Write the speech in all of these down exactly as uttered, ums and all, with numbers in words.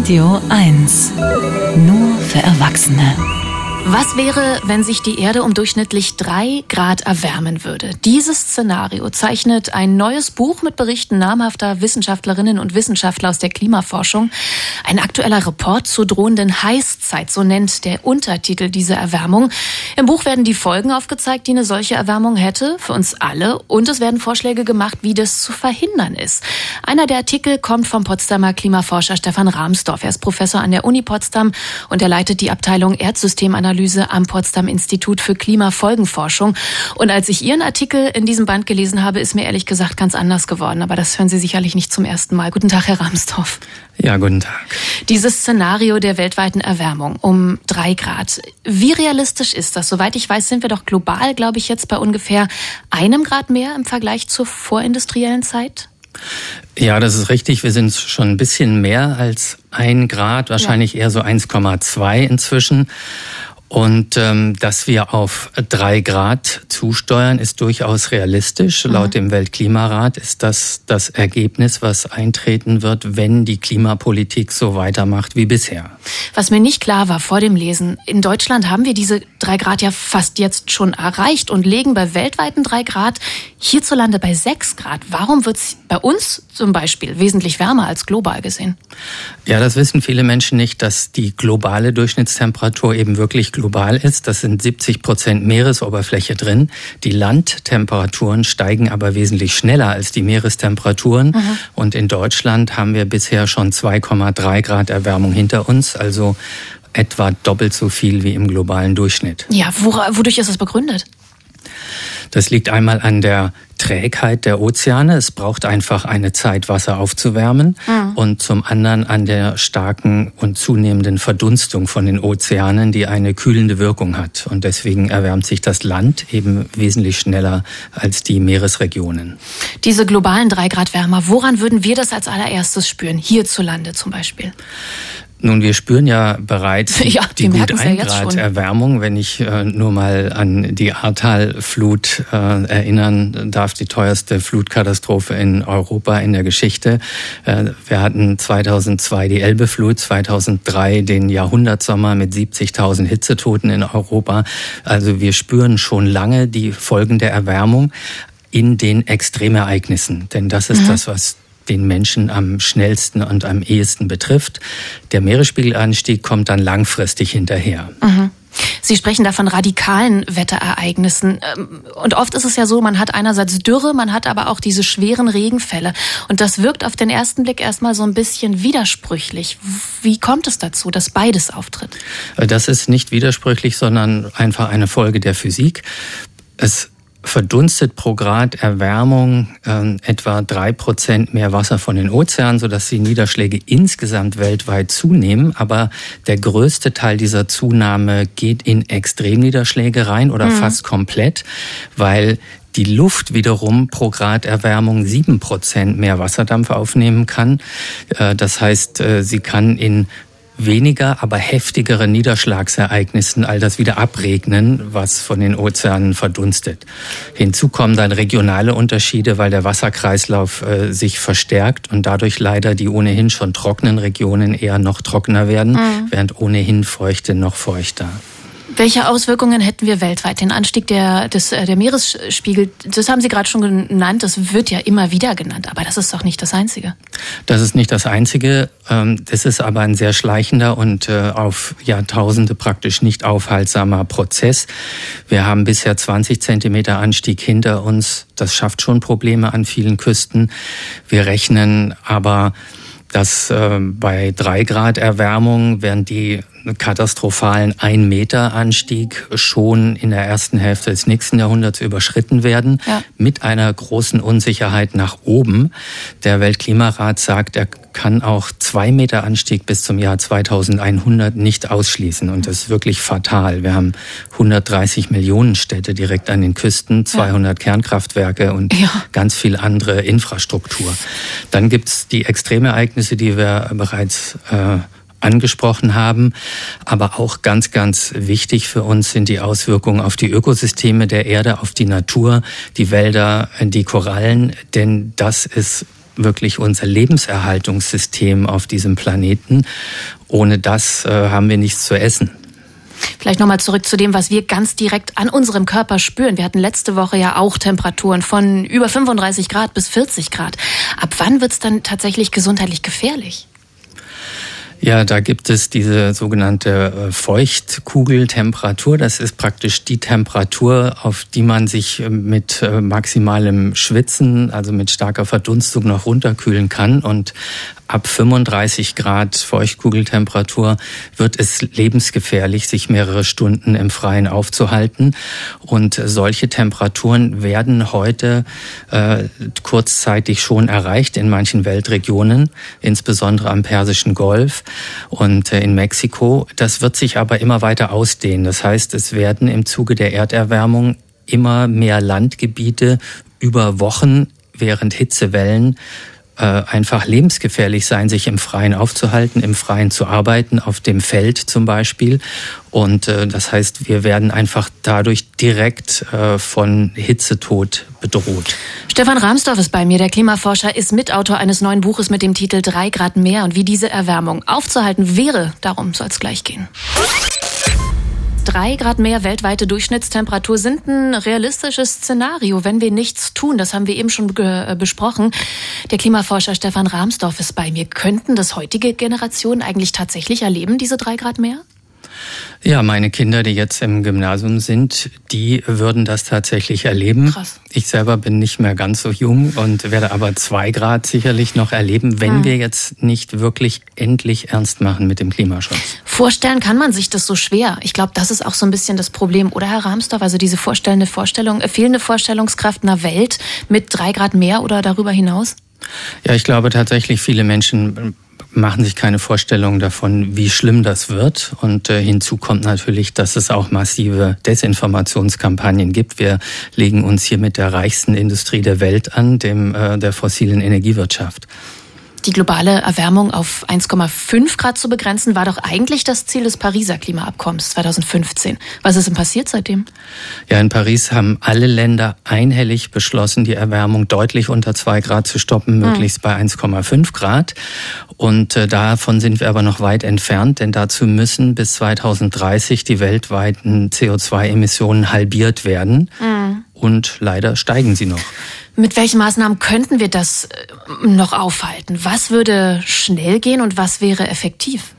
Radio eins. Nur für Erwachsene. Was wäre, wenn sich die Erde um durchschnittlich drei Grad erwärmen würde? Dieses Szenario zeichnet ein neues Buch mit Berichten namhafter Wissenschaftlerinnen und Wissenschaftler aus der Klimaforschung. Ein aktueller Report zur drohenden Heißzeit, so nennt der Untertitel diese Erwärmung. Im Buch werden die Folgen aufgezeigt, die eine solche Erwärmung hätte, für uns alle. Und es werden Vorschläge gemacht, wie das zu verhindern ist. Einer der Artikel kommt vom Potsdamer Klimaforscher Stefan Rahmsdorf. Er ist Professor an der Uni Potsdam und er leitet die Abteilung Erdsystemanalyse am Potsdam Institut für Klimafolgenforschung. Und als ich Ihren Artikel in diesem Band gelesen habe, ist mir ehrlich gesagt ganz anders geworden. Aber das hören Sie sicherlich nicht zum ersten Mal. Guten Tag, Herr Rahmsdorf. Ja, guten Tag. Dieses Szenario der weltweiten Erwärmung um drei Grad. Wie realistisch ist das? Soweit ich weiß, sind wir doch global, glaube ich, jetzt bei ungefähr einem Grad mehr im Vergleich zur vorindustriellen Zeit? Ja, das ist richtig. Wir sind schon ein bisschen mehr als ein Grad, wahrscheinlich ja. eher so eins Komma zwei inzwischen. Und ähm, dass wir auf drei Grad zusteuern, ist durchaus realistisch. Mhm. Laut dem Weltklimarat ist das das Ergebnis, was eintreten wird, wenn die Klimapolitik so weitermacht wie bisher. Was mir nicht klar war vor dem Lesen, in Deutschland haben wir diese drei Grad ja fast jetzt schon erreicht und liegen bei weltweiten drei Grad hierzulande bei sechs Grad. Warum wird es bei uns zum Beispiel wesentlich wärmer als global gesehen? Ja, das wissen viele Menschen nicht, dass die globale Durchschnittstemperatur eben wirklich global ist. Das sind siebzig Prozent Meeresoberfläche drin. Die Landtemperaturen steigen aber wesentlich schneller als die Meerestemperaturen. Mhm. Und in Deutschland haben wir bisher schon zwei Komma drei Grad Erwärmung hinter uns, also etwa doppelt so viel wie im globalen Durchschnitt. Ja, wodurch ist das begründet? Das liegt einmal an der Trägheit der Ozeane. Es braucht einfach eine Zeit, Wasser aufzuwärmen. Mhm. Und zum anderen an der starken und zunehmenden Verdunstung von den Ozeanen, die eine kühlende Wirkung hat. Und deswegen erwärmt sich das Land eben wesentlich schneller als die Meeresregionen. Diese globalen drei Grad wärmer, woran würden wir das als allererstes spüren? Hierzulande zum Beispiel? Nun, wir spüren ja bereits ja, die gut ein Grad Erwärmung. Wenn ich äh, nur mal an die Ahrtal-Flut äh, erinnern darf, die teuerste Flutkatastrophe in Europa in der Geschichte. Äh, wir hatten zweitausendzwei die Elbeflut, zweitausenddrei den Jahrhundertsommer mit siebzigtausend Hitzetoten in Europa. Also wir spüren schon lange die Folgen der Erwärmung in den Extremereignissen. Denn das ist mhm. das, was den Menschen am schnellsten und am ehesten betrifft. Der Meeresspiegelanstieg kommt dann langfristig hinterher. Mhm. Sie sprechen da von radikalen Wetterereignissen. Und oft ist es ja so, man hat einerseits Dürre, man hat aber auch diese schweren Regenfälle. Und das wirkt auf den ersten Blick erstmal so ein bisschen widersprüchlich. Wie kommt es dazu, dass beides auftritt? Das ist nicht widersprüchlich, sondern einfach eine Folge der Physik. Es verdunstet pro Grad Erwärmung äh, etwa drei Prozent mehr Wasser von den Ozeanen, sodass die Niederschläge insgesamt weltweit zunehmen. Aber der größte Teil dieser Zunahme geht in Extremniederschläge rein oder mhm. fast komplett, weil die Luft wiederum pro Grad Erwärmung sieben Prozent mehr Wasserdampf aufnehmen kann. Äh, das heißt, äh, sie kann in weniger, aber heftigere Niederschlagsereignissen all das wieder abregnen, was von den Ozeanen verdunstet. Hinzu kommen dann regionale Unterschiede, weil der Wasserkreislauf äh, sich verstärkt und dadurch leider die ohnehin schon trockenen Regionen eher noch trockener werden, mhm. während ohnehin feuchte noch feuchter. Welche Auswirkungen hätten wir weltweit? Den Anstieg der, des, der Meeresspiegel, das haben Sie gerade schon genannt, das wird ja immer wieder genannt, aber das ist doch nicht das Einzige. Das ist nicht das Einzige, das ist aber ein sehr schleichender und auf Jahrtausende praktisch nicht aufhaltsamer Prozess. Wir haben bisher zwanzig Zentimeter Anstieg hinter uns, das schafft schon Probleme an vielen Küsten. Wir rechnen aber, dass bei drei Grad Erwärmung werden die katastrophalen ein Meter Anstieg schon in der ersten Hälfte des nächsten Jahrhunderts überschritten werden, ja. mit einer großen Unsicherheit nach oben. Der Weltklimarat sagt, er kann auch zwei Meter Anstieg bis zum Jahr zweitausendeinhundert nicht ausschließen. Und das ist wirklich fatal. Wir haben hundertdreißig Millionen Städte direkt an den Küsten, zweihundert ja. Kernkraftwerke und ja. ganz viel andere Infrastruktur. Dann gibt's die Extremereignisse, die wir bereits äh, angesprochen haben. Aber auch ganz, ganz wichtig für uns sind die Auswirkungen auf die Ökosysteme der Erde, auf die Natur, die Wälder, die Korallen. Denn das ist wirklich unser Lebenserhaltungssystem auf diesem Planeten. Ohne das äh, haben wir nichts zu essen. Vielleicht nochmal zurück zu dem, was wir ganz direkt an unserem Körper spüren. Wir hatten letzte Woche ja auch Temperaturen von über fünfunddreißig Grad bis vierzig Grad. Ab wann wird es dann tatsächlich gesundheitlich gefährlich? Ja, da gibt es diese sogenannte Feuchtkugeltemperatur. Das ist praktisch die Temperatur, auf die man sich mit maximalem Schwitzen, also mit starker Verdunstung, noch runterkühlen kann. Und ab fünfunddreißig Grad Feuchtkugeltemperatur wird es lebensgefährlich, sich mehrere Stunden im Freien aufzuhalten. Und solche Temperaturen werden heute äh, kurzzeitig schon erreicht in manchen Weltregionen, insbesondere am Persischen Golf und in Mexiko. Das wird sich aber immer weiter ausdehnen. Das heißt, es werden im Zuge der Erderwärmung immer mehr Landgebiete über Wochen während Hitzewellen einfach lebensgefährlich sein, sich im Freien aufzuhalten, im Freien zu arbeiten, auf dem Feld zum Beispiel. Und äh, das heißt, wir werden einfach dadurch direkt äh, von Hitzetod bedroht. Stefan Rahmsdorf ist bei mir. Der Klimaforscher ist Mitautor eines neuen Buches mit dem Titel Drei Grad mehr. Und wie diese Erwärmung aufzuhalten wäre, darum soll es gleich gehen. Drei Grad mehr weltweite Durchschnittstemperatur sind ein realistisches Szenario, wenn wir nichts tun. Das haben wir eben schon ge- besprochen. Der Klimaforscher Stefan Rahmsdorf ist bei mir. Könnten das heutige Generationen eigentlich tatsächlich erleben, diese drei Grad mehr? Ja, meine Kinder, die jetzt im Gymnasium sind, die würden das tatsächlich erleben. Krass. Ich selber bin nicht mehr ganz so jung und werde aber zwei Grad sicherlich noch erleben, wenn hm. wir jetzt nicht wirklich endlich ernst machen mit dem Klimaschutz. Vorstellen kann man sich das so schwer. Ich glaube, das ist auch so ein bisschen das Problem. Oder, Herr Rahmsdorf, also diese vorstellende Vorstellung, äh, fehlende Vorstellungskraft einer Welt mit drei Grad mehr oder darüber hinaus? Ja, ich glaube tatsächlich, viele Menschen machen sich keine Vorstellung davon, wie schlimm das wird. Und äh, hinzu kommt natürlich, dass es auch massive Desinformationskampagnen gibt. Wir legen uns hier mit der reichsten Industrie der Welt an, dem äh, der fossilen Energiewirtschaft. Die globale Erwärmung auf eins Komma fünf Grad zu begrenzen, war doch eigentlich das Ziel des Pariser Klimaabkommens zweitausendfünfzehn. Was ist denn passiert seitdem? Ja, in Paris haben alle Länder einhellig beschlossen, die Erwärmung deutlich unter zwei Grad zu stoppen, möglichst mhm. bei eins Komma fünf Grad. Und äh, davon sind wir aber noch weit entfernt, denn dazu müssen bis zweitausenddreißig die weltweiten C O zwei Emissionen halbiert werden. Mhm. Und leider steigen sie noch. Mit welchen Maßnahmen könnten wir das noch aufhalten? Was würde schnell gehen und was wäre effektiv?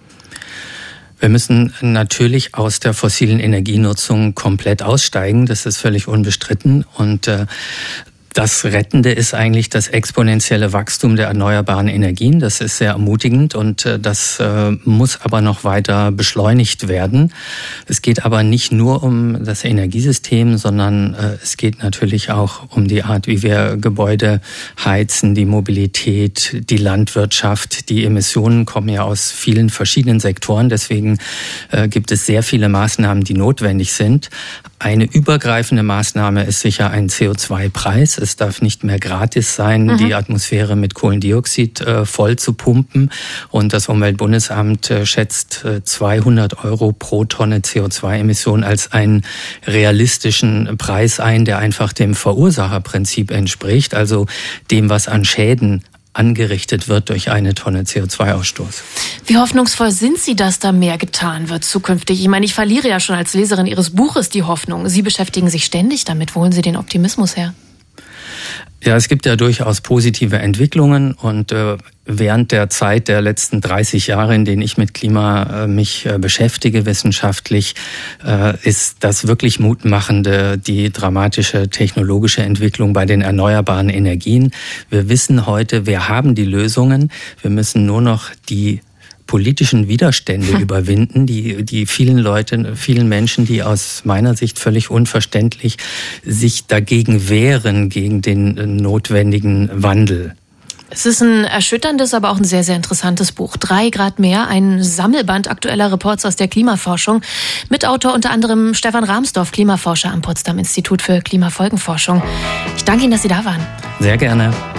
Wir müssen natürlich aus der fossilen Energienutzung komplett aussteigen. Das ist völlig unbestritten. Und äh, das Rettende ist eigentlich das exponentielle Wachstum der erneuerbaren Energien. Das ist sehr ermutigend und das äh, muss aber noch weiter beschleunigt werden. Es geht aber nicht nur um das Energiesystem, sondern äh, es geht natürlich auch um die Art, wie wir Gebäude heizen, die Mobilität, die Landwirtschaft. Die Emissionen kommen ja aus vielen verschiedenen Sektoren. Deswegen äh, gibt es sehr viele Maßnahmen, die notwendig sind. Eine übergreifende Maßnahme ist sicher ein C O zwei Preis. Es darf nicht mehr gratis sein, mhm. die Atmosphäre mit Kohlendioxid äh, voll zu pumpen. Und das Umweltbundesamt äh, schätzt äh, zweihundert Euro pro Tonne C O zwei Emissionen als einen realistischen Preis ein, der einfach dem Verursacherprinzip entspricht, also dem, was an Schäden angerichtet wird durch eine Tonne C O zwei Ausstoß. Wie hoffnungsvoll sind Sie, dass da mehr getan wird zukünftig? Ich meine, ich verliere ja schon als Leserin Ihres Buches die Hoffnung. Sie beschäftigen sich ständig damit. Wo holen Sie den Optimismus her? Ja, es gibt ja durchaus positive Entwicklungen und äh, während der Zeit der letzten dreißig Jahre, in denen ich mit Klima äh, mich äh, beschäftige wissenschaftlich, äh, ist das wirklich Mutmachende die dramatische technologische Entwicklung bei den erneuerbaren Energien. Wir wissen heute, wir haben die Lösungen. Wir müssen nur noch die politischen Widerstände hm. überwinden, die, die vielen Leute, vielen Menschen, die aus meiner Sicht völlig unverständlich sich dagegen wehren, gegen den notwendigen Wandel. Es ist ein erschütterndes, aber auch ein sehr, sehr interessantes Buch. Drei Grad mehr, ein Sammelband aktueller Reports aus der Klimaforschung. Mitautor unter anderem Stefan Rahmsdorf, Klimaforscher am Potsdam Institut für Klimafolgenforschung. Ich danke Ihnen, dass Sie da waren. Sehr gerne.